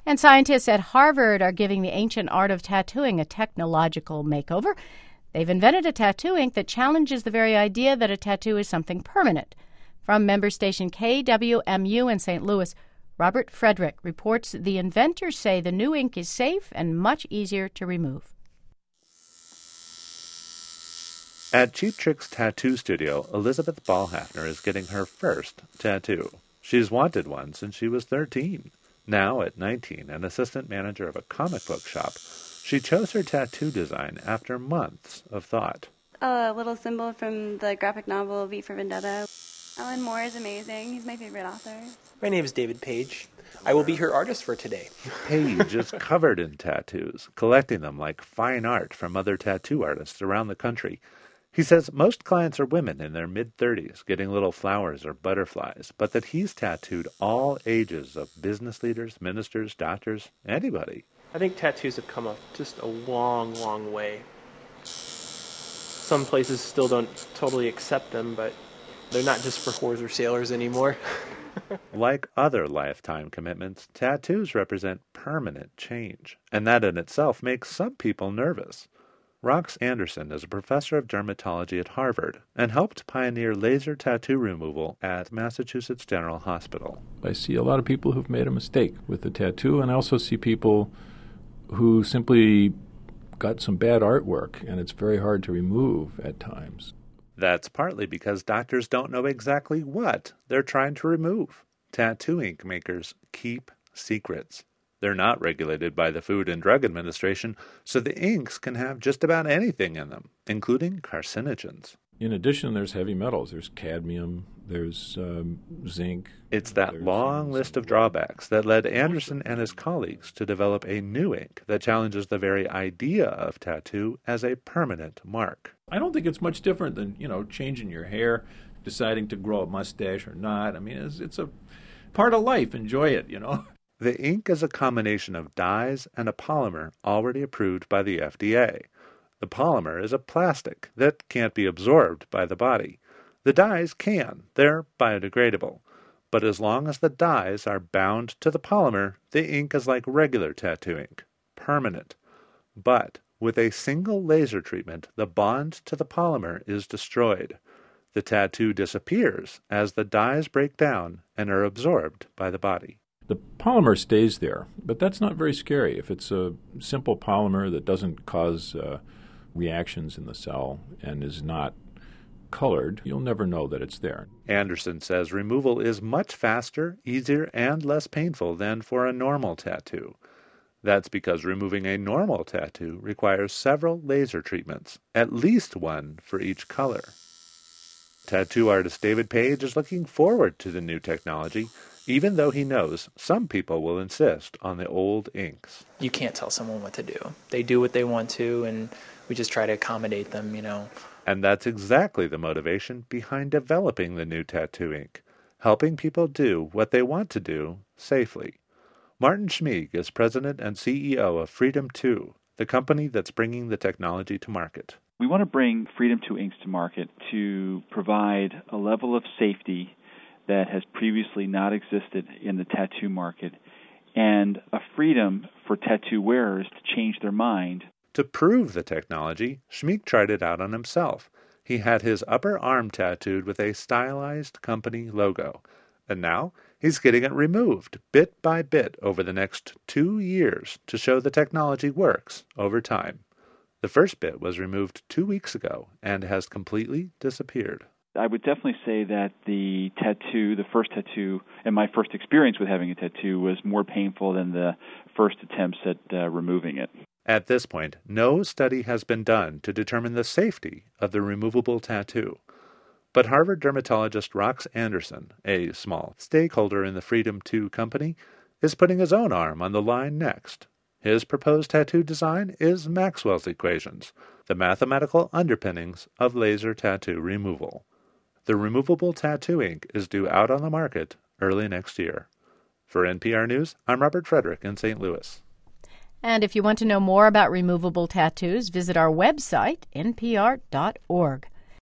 And scientists at Harvard are giving the ancient art of tattooing a technological makeover. They've invented a tattoo ink that challenges the very idea that a tattoo is something permanent. From member station KWMU in St. Louis, Robert Frederick reports the inventors say the new ink is safe and much easier to remove. At Cheap Trick's tattoo studio, Elizabeth Ballhafner is getting her first tattoo. She's wanted one since she was 13. Now, at 19, an assistant manager of a comic book shop, she chose her tattoo design after months of thought. A little symbol from the graphic novel V for Vendetta. Alan Moore is amazing. He's my favorite author. My name is David Page. I will be her artist for today. Page is covered in tattoos, collecting them like fine art from other tattoo artists around the country. He says most clients are women in their mid-30s, getting little flowers or butterflies, but that he's tattooed all ages of business leaders, ministers, doctors, anybody. I think tattoos have come just a long, long way. Some places still don't totally accept them, but they're not just for whores or sailors anymore. Like other lifetime commitments, tattoos represent permanent change, and that in itself makes some people nervous. Rox Anderson is a professor of dermatology at Harvard and helped pioneer laser tattoo removal at Massachusetts General Hospital. I see a lot of people who've made a mistake with the tattoo, and I also see people who simply got some bad artwork, and it's very hard to remove at times. That's partly because doctors don't know exactly what they're trying to remove. Tattoo ink makers keep secrets. They're not regulated by the Food and Drug Administration, so the inks can have just about anything in them, including carcinogens. In addition, there's heavy metals. There's cadmium, there's zinc. It's that long list of drawbacks that led Anderson and his colleagues to develop a new ink that challenges the very idea of tattoo as a permanent mark. I don't think it's much different than, changing your hair, deciding to grow a mustache or not. I mean, it's a part of life. Enjoy it, The ink is a combination of dyes and a polymer already approved by the FDA. The polymer is a plastic that can't be absorbed by the body. The dyes can. They're biodegradable. But as long as the dyes are bound to the polymer, the ink is like regular tattoo ink, permanent. But with a single laser treatment, the bond to the polymer is destroyed. The tattoo disappears as the dyes break down and are absorbed by the body. The polymer stays there, but that's not very scary. If it's a simple polymer that doesn't cause reactions in the cell and is not colored, you'll never know that it's there. Anderson says removal is much faster, easier, and less painful than for a normal tattoo. That's because removing a normal tattoo requires several laser treatments, at least one for each color. Tattoo artist David Page is looking forward to the new technology, even though he knows some people will insist on the old inks. You can't tell someone what to do. They do what they want to, and we just try to accommodate them, And that's exactly the motivation behind developing the new tattoo ink, helping people do what they want to do safely. Martin Schmieg is president and CEO of Freedom 2, the company that's bringing the technology to market. We want to bring Freedom 2 inks to market to provide a level of safety that has previously not existed in the tattoo market, and a freedom for tattoo wearers to change their mind. To prove the technology, Schmieg tried it out on himself. He had his upper arm tattooed with a stylized company logo, and now he's getting it removed bit by bit over the next 2 years to show the technology works over time. The first bit was removed 2 weeks ago and has completely disappeared. I would definitely say that the first tattoo, and my first experience with having a tattoo was more painful than the first attempts at removing it. At this point, no study has been done to determine the safety of the removable tattoo. But Harvard dermatologist Rox Anderson, a small stakeholder in the Freedom 2 company, is putting his own arm on the line next. His proposed tattoo design is Maxwell's equations, the mathematical underpinnings of laser tattoo removal. The removable tattoo ink is due out on the market early next year. For NPR News, I'm Robert Frederick in St. Louis. And if you want to know more about removable tattoos, visit our website, npr.org.